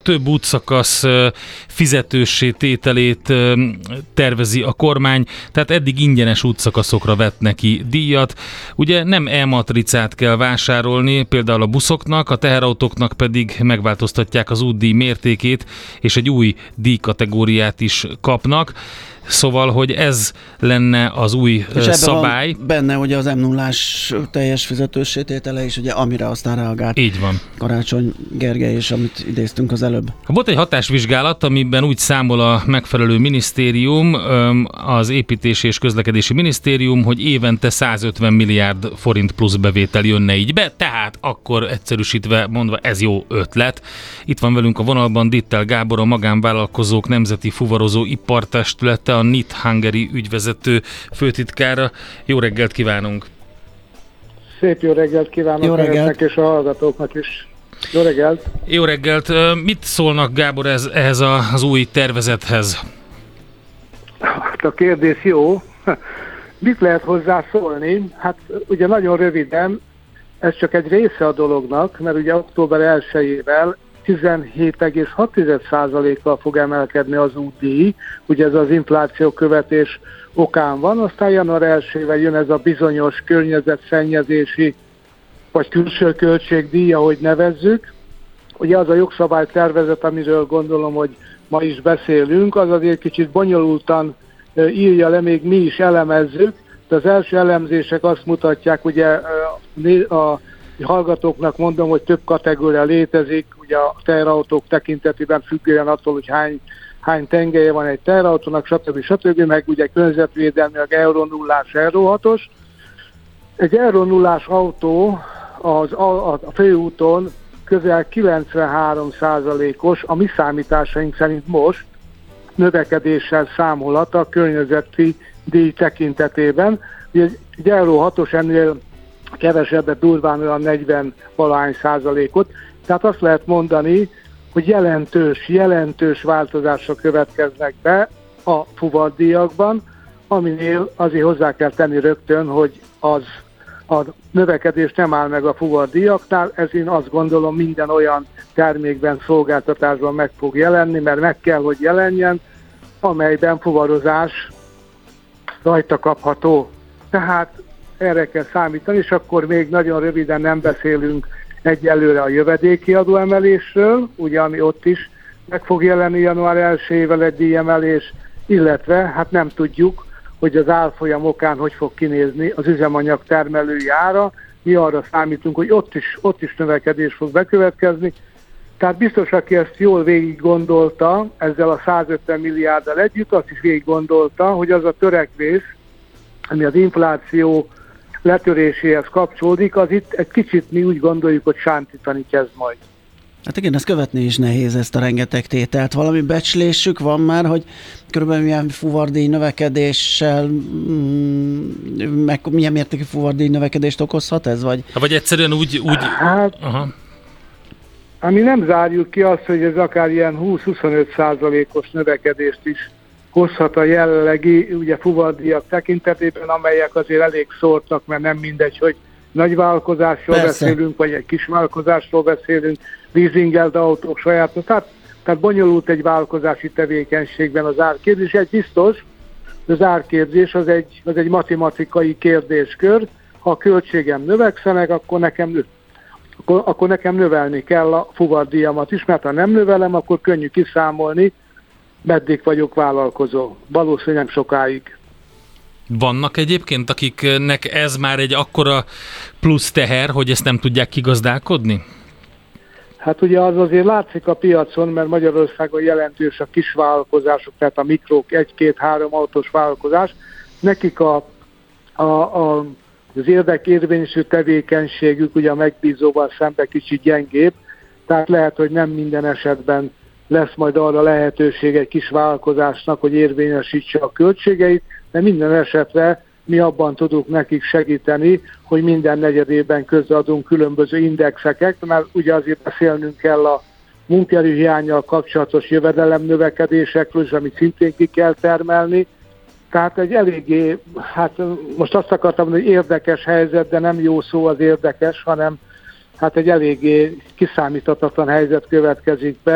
több útszakasz fizetőssé tételét tervezi a kormány, tehát eddig ingyenes útszakaszokra vett neki díjat. Ugye nem e-matricát kell vásárolni, például a buszoknak, a teherautóknak pedig megváltoztatják az útdíj mértékét, és egy új díjkategóriát is kapnak. Szóval, hogy ez lenne az új szabály. Van benne ugye az M0-ás teljes fizetőssé tétele is, ugye, amire aztán reagált. Így van. Karácsony Gergely, és amit idéztünk az előbb. Volt egy hatásvizsgálat, amiben úgy számol a megfelelő minisztérium, az Építési és Közlekedési Minisztérium, hogy évente 150 milliárd forint plusz bevétel jönne így be, tehát akkor egyszerűsítve mondva ez jó ötlet. Itt van velünk a vonalban Dittel Gábor, a Magánvállalkozók Nemzeti Fuvarozó Ipartestülete, a NIT Hungary ügyvezető főtitkára. Jó reggelt kívánunk! Szép jó reggelt kívánok önöknek és a hallgatóknak is. Jó reggelt! Jó reggelt! Mit szólnak, Gábor, ehhez az új tervezethez? Hát a kérdés jó. Mit lehet hozzá szólni? Hát ugye nagyon röviden, ez csak egy része a dolognak, mert ugye október 1-ével 17,6%-kal fog emelkedni az útdíj, ugye ez az infláció követés okán van, aztán január 1-ével jön ez a bizonyos környezetszennyezési vagy külső költségdíj, ahogy nevezzük. Ugye az a jogszabálytervezet, amiről gondolom, hogy ma is beszélünk, az azért kicsit bonyolultan írja le, még mi is elemezzük, de az első elemzések azt mutatják, ugye a hallgatóknak mondom, hogy több kategória létezik, ugye a teherautók tekintetében függően attól, hogy hány tengelye van egy teherautónak, stb. Meg ugye környezetvédelmi, a Euro 0-ás, Euro 6-os. Egy Euro 0-ás autó a főúton közel 93%-os, a mi számításaink szerint most növekedéssel számolhat a környezeti díj tekintetében. Ugye egy Euro 6-os ennél kevesebbet, durván olyan 40-valahány százalékot. Tehát azt lehet mondani, hogy jelentős változások következnek be a fuvardíjakban, aminél azért hozzá kell tenni rögtön, hogy a növekedés nem áll meg a fuvardíjaknál, ez én azt gondolom minden olyan termékben, szolgáltatásban meg fog jelenni, mert meg kell, hogy jelenjen, amelyben fuvarozás rajta kapható. Tehát erre kell számítani, és akkor még nagyon röviden nem beszélünk egyelőre a jövedéki adóemelésről, ugye ami ott is meg fog jelenni január 1-ével egy díjemelés, illetve hát nem tudjuk, hogy az árfolyam okán hogy fog kinézni az üzemanyag termelői ára. Mi arra számítunk, hogy ott is növekedés fog bekövetkezni. Tehát biztos, aki ezt jól végig gondolta, ezzel a 150 milliárddal együtt, azt is végig gondolta, hogy az a törekvés, ami az infláció letöréséhez kapcsolódik, az itt egy kicsit mi úgy gondoljuk, hogy sántítani kezd majd. Hát igen, ezt követni is nehéz, ezt a rengeteg tételt. Valami becslésük van már, hogy körülbelül milyen fuvardíj növekedéssel, milyen mértékű fuvardíj növekedést okozhat ez? Vagy egyszerűen úgy... Hát, ami nem zárjuk ki azt, hogy ez akár ilyen 20-25%-os növekedést is hozhat a jelenlegi ugye, fuvardíjak tekintetében, amelyek azért elég szórtak, mert nem mindegy, hogy nagy vállalkozásról beszélünk, vagy egy kis vállalkozásról beszélünk, leasingelt autók, sajátos. Tehát bonyolult egy vállalkozási tevékenységben az árképzés. Egy biztos, az árképzés az egy matematikai kérdéskör. Ha a költségem növekszenek, akkor nekem növelni kell a fuvardíjamat is, mert ha nem növelem, akkor könnyű kiszámolni, meddig vagyok vállalkozó. Valószínűleg nem sokáig. Vannak egyébként, akiknek ez már egy akkora plusz teher, hogy ezt nem tudják kigazdálkodni? Hát ugye az azért látszik a piacon, mert Magyarországon jelentős a kis vállalkozások, tehát a mikrók, 1-2-3 autós vállalkozás. Nekik az érdekérvényesű tevékenységük ugye a megbízóval szemben kicsit gyengébb, tehát lehet, hogy nem minden esetben lesz majd arra lehetőség egy kis vállalkozásnak, hogy érvényesítse a költségeit, de minden esetre mi abban tudunk nekik segíteni, hogy minden negyedében közreadunk különböző indexeket, mert ugye azért beszélnünk kell a munkaerőhiánnyal kapcsolatos jövedelemnövekedésekről, és amit szintén ki kell termelni. Tehát egy eléggé, hát most azt akartam mondani, hogy érdekes helyzet, de nem jó szó az érdekes, hanem hát egy eléggé kiszámíthatatlan helyzet következik be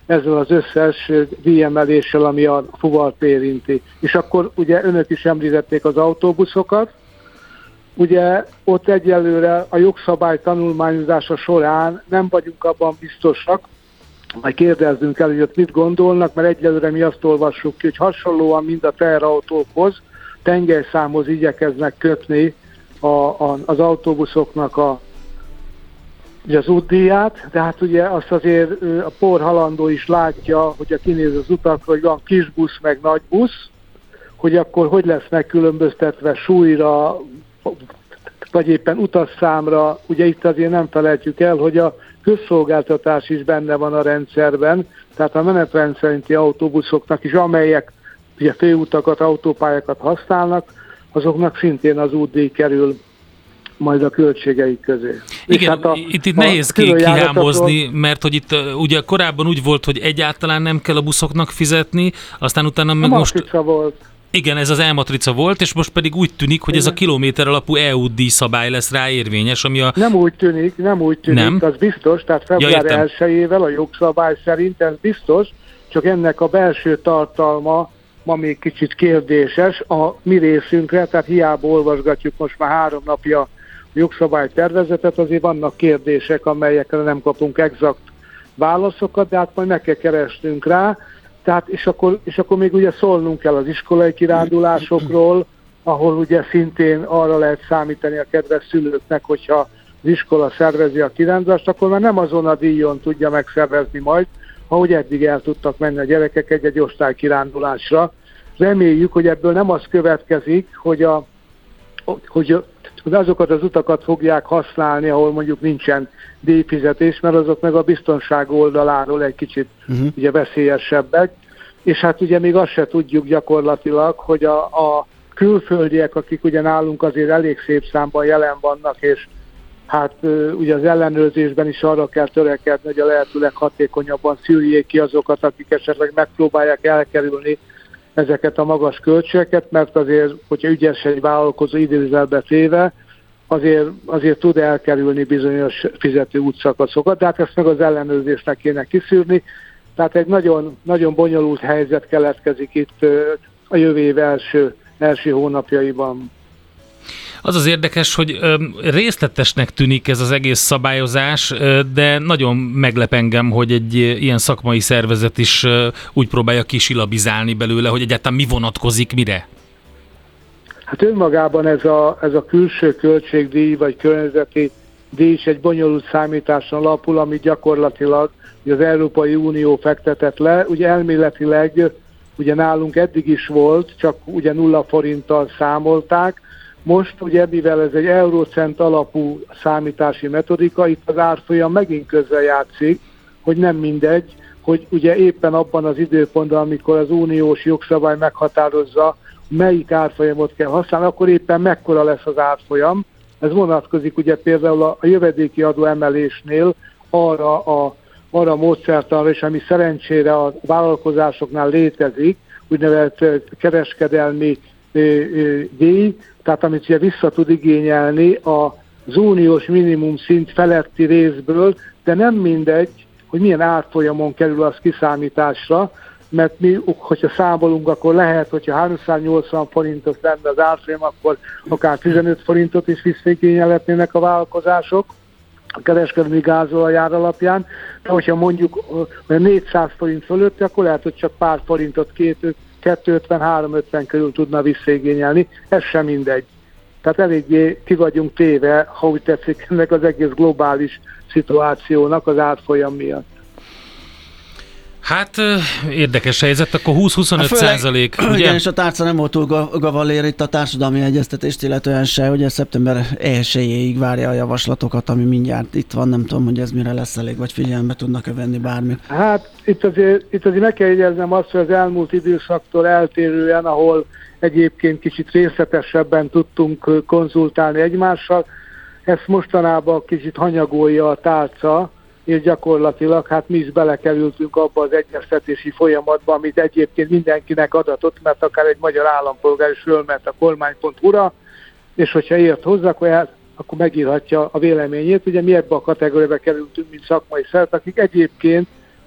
ezzel az összes díjemeléssel, ami a fuvart érinti. És akkor ugye önök is említették az autóbuszokat. Ugye ott egyelőre a jogszabály tanulmányozása során nem vagyunk abban biztosak, majd kérdezzünk el, hogy ott mit gondolnak, mert egyelőre mi azt olvassuk ki, hogy hasonlóan mind a teherautókhoz, tengelyszámhoz igyekeznek kötni az autóbuszoknak az útdíját, de hát ugye azt azért a porhalandó is látja, hogy a kinéz az utakra, hogy van kis busz meg nagy busz, hogy akkor hogy lesz megkülönböztetve súlyra, vagy éppen utasszámra. Ugye itt azért nem felejtjük el, hogy a közszolgáltatás is benne van a rendszerben, tehát a menetrend szerinti autóbuszoknak is, amelyek ugye főutakat, autópályákat használnak, azoknak szintén az útdíj kerül majd a költségeik közé. Igen, hát itt nehéz kihámozni, mert hogy itt ugye korábban úgy volt, hogy egyáltalán nem kell a buszoknak fizetni, aztán utána meg most... volt. Igen, ez az E-matrica volt, és most pedig úgy tűnik, hogy ez a kilométer alapú EU díjszabály lesz rá érvényes, ami a... Nem úgy tűnik, nem. Az biztos, tehát február 1-ével a jogszabály szerint ez biztos, csak ennek a belső tartalma ma még kicsit kérdéses a mi részünkre, tehát hiába olvasgatjuk most már 3 napja a jogszabálytervezetet, azért vannak kérdések, amelyekre nem kapunk exakt válaszokat, de hát majd meg kell keresnünk rá. Tehát, és akkor még ugye szólnunk kell az iskolai kirándulásokról, ahol ugye szintén arra lehet számítani a kedves szülőknek, hogyha az iskola szervezi a kirándulást, akkor már nem azon a díjon tudja megszervezni majd, ahogy eddig el tudtak menni a gyerekek egy osztálykirándulásra. Reméljük, hogy ebből nem az következik, hogy azokat az utakat fogják használni, ahol mondjuk nincsen díjfizetés, mert azok meg a biztonság oldaláról egy kicsit ugye veszélyesebbek. És hát ugye még azt se tudjuk gyakorlatilag, hogy a külföldiek, akik ugye nálunk azért elég szép számban jelen vannak, és hát ugye az ellenőrzésben is arra kell törekedni, hogy a lehető leghatékonyabban szűrjék ki azokat, akik esetleg megpróbálják elkerülni ezeket a magas költségeket, mert azért, hogyha ügyes egy vállalkozó idézőjelbe téve, azért tud elkerülni bizonyos fizető útszakaszokat, de hát ezt meg az ellenőrzésnek kéne kiszűrni. Tehát egy nagyon, nagyon bonyolult helyzet keletkezik itt a jövő év első hónapjaiban. Az az érdekes, hogy részletesnek tűnik ez az egész szabályozás, de nagyon meglep engem, hogy egy ilyen szakmai szervezet is úgy próbálja kisilabizálni belőle, hogy egyáltalán mi vonatkozik mire. Hát önmagában ez a külső költségdíj vagy környezeti díj is egy bonyolult számításon alapul, ami gyakorlatilag az Európai Unió fektetett le. Ugye elméletileg ugye nálunk eddig is volt, csak ugye 0 forinttal számolták. Most ugye, mivel ez egy eurocent alapú számítási metodika, itt az árfolyam megint közrejátszik, hogy nem mindegy, hogy ugye éppen abban az időpontban, amikor az uniós jogszabály meghatározza, melyik árfolyamot kell használni, akkor éppen mekkora lesz az árfolyam. Ez vonatkozik ugye például a jövedéki adó emelésnél arra a módszertanra, és ami szerencsére a vállalkozásoknál létezik, úgynevezett kereskedelmi díj, tehát amit ugye vissza tud igényelni az uniós minimum szint feletti részből, de nem mindegy, hogy milyen árfolyamon kerül az kiszámításra, mert mi, hogyha számolunk, akkor lehet, hogyha 380 forintos lenne az árfolyam, akkor akár 15 forintot is visszaigényelhetnének a vállalkozások a kereskedelmi gázolajár alapján, de hogyha mondjuk 400 forint fölött, akkor lehet, hogy csak pár forintot 250-350 körül tudna visszaigényelni, ez sem mindegy. Tehát eléggé ki vagyunk téve, ha úgy tetszik, ennek az egész globális szituációnak az árfolyam miatt. Hát érdekes helyzet, akkor 20-25%. Igen, és a tárca nem volt túl gavallér itt a társadalmi egyeztetést, illetően se, hogy szeptember 1-ig várja a javaslatokat, ami mindjárt itt van, nem tudom, hogy ez mire lesz elég, vagy figyelembe tudnak-e venni bármit. Hát itt azért meg kell jegyeznem azt, hogy az elmúlt időszaktól eltérően, ahol egyébként kicsit részletesebben tudtunk konzultálni egymással, ezt mostanában kicsit hanyagolja a tárca, és gyakorlatilag hát mi is belekerültünk abba az egyeztetési folyamatba, amit egyébként mindenkinek adatott, mert akár egy magyar állampolgár is fölment a kormány.hu-ra, és hogyha ért hozzá, akkor megírhatja a véleményét. Ugye mi ebbe a kategóriába kerültünk, mint szakmai szervezet, akik egyébként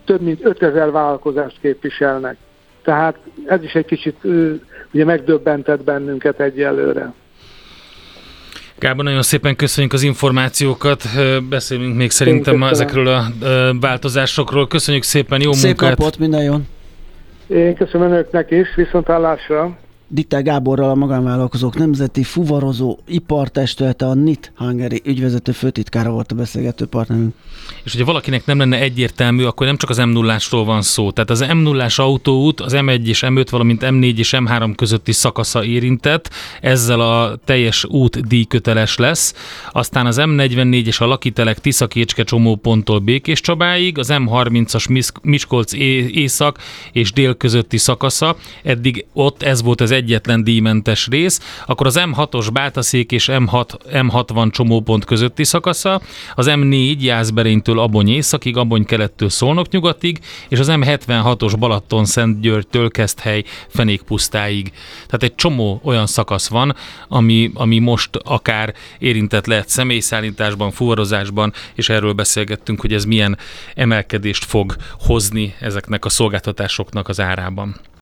több mint 5000 vállalkozást képviselnek. Tehát ez is egy kicsit ugye megdöbbentett bennünket egyelőre. Gábor, nagyon szépen köszönjük az információkat, beszélünk még szerintem ezekről a változásokról. Köszönjük szépen, jó Szép munkát! Szép napot, minden jón! Én köszönöm önöknek is, viszonthallásra! Ditter Gáborral, a Magánvállalkozók Nemzeti Fuvarozó Ipartestülete, a NIT Hungary ügyvezető főtitkára volt a beszélgető partnerünk. És hogyha valakinek nem lenne egyértelmű, akkor nem csak az M0-ásról van szó. Tehát az M0-ás autóút, az M1 és M5, valamint M4 és M3 közötti szakasza érintett, ezzel a teljes út díjköteles lesz. Aztán az M44 és a Lakitelek Tisza-Kécske csomóponttól Békéscsabáig, az M30-as Miskolc észak és dél közötti szakasza, eddig ott ez volt az egyetlen díjmentes rész, akkor az M6-os Bátaszék és M60 csomópont közötti szakasza, az M4 Jászberénytől Abony északig, Abony kelettől Szolnok nyugatig, és az M76-os Balaton-Szentgyörgytől Keszthely Fenékpusztáig. Tehát egy csomó olyan szakasz van, ami most akár érintett lehet személyszállításban, fuvarozásban, és erről beszélgettünk, hogy ez milyen emelkedést fog hozni ezeknek a szolgáltatásoknak az árában.